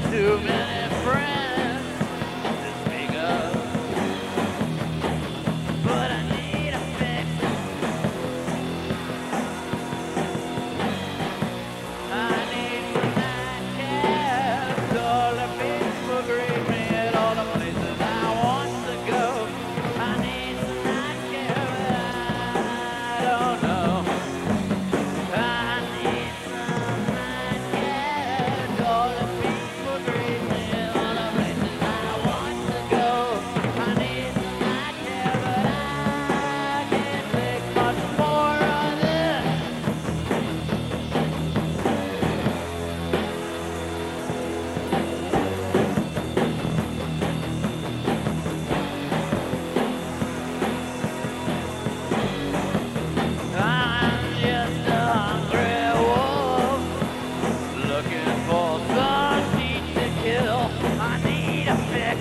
too many friends to speak of, but I need a fix. I need some nightcaps, all the people greet me at all the places I want to go. I need some nightcaps, I don't know. I need some nightcaps, all the people greet me at all the places I want to go. I need some nightcaps, but I can't take much more of this. I'm just a hungry wolf looking for some meat to kill. I need a fix.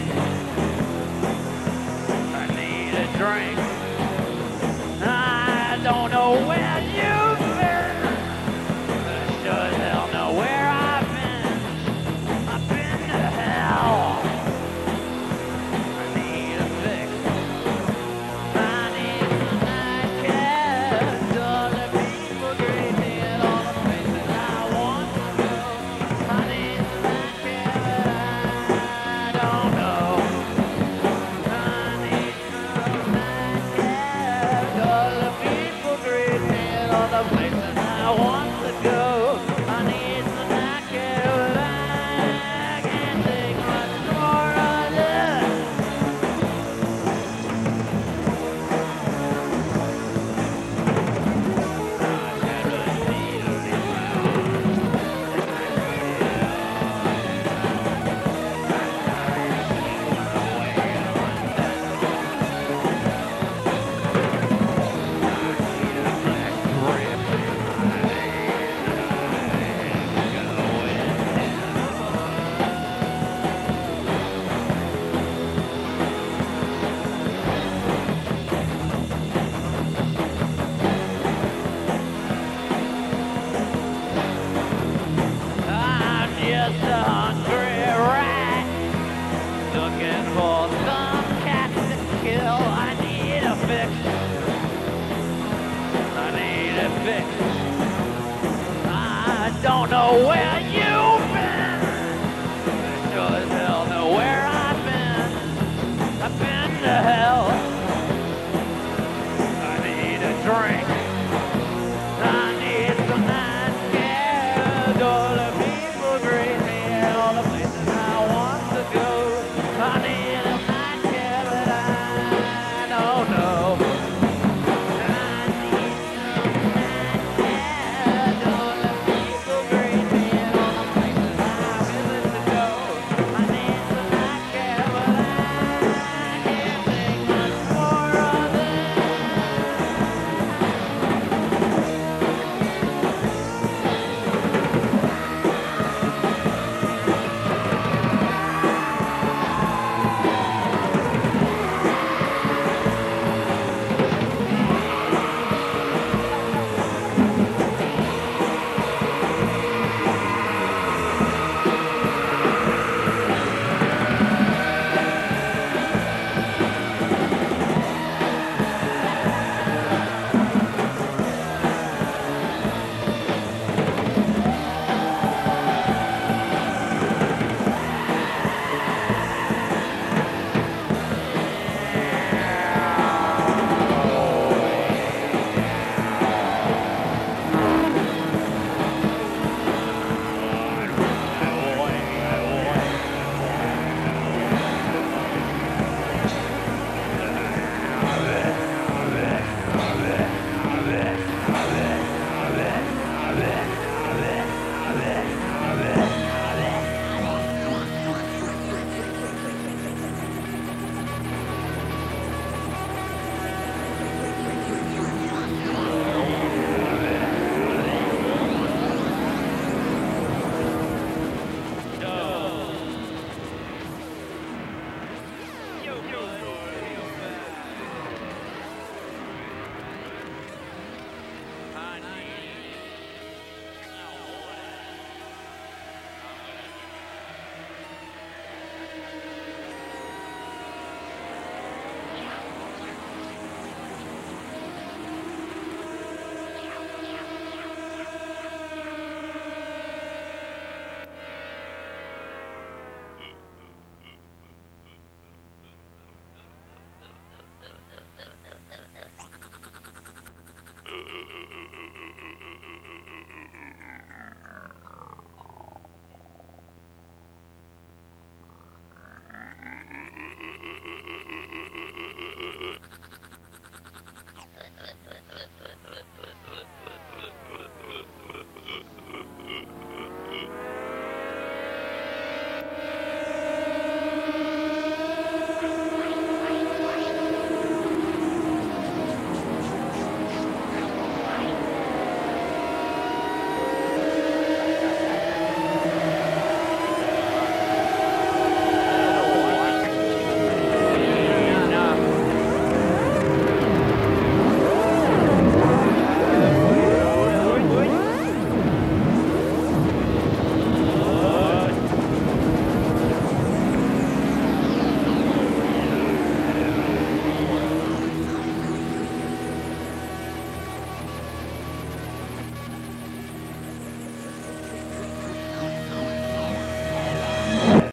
I need a drink. I don't know where you've been, but I sure as hell know where I've been. I've been to hell. I need a fix. I need some nightcaps, all the people greet me at all the places I want to go. I need some nightcaps, I don't know. I need some nightcaps, all the people greet me at all the places I want to go. I need some nightcaps, I can't take much more of this. I'm just a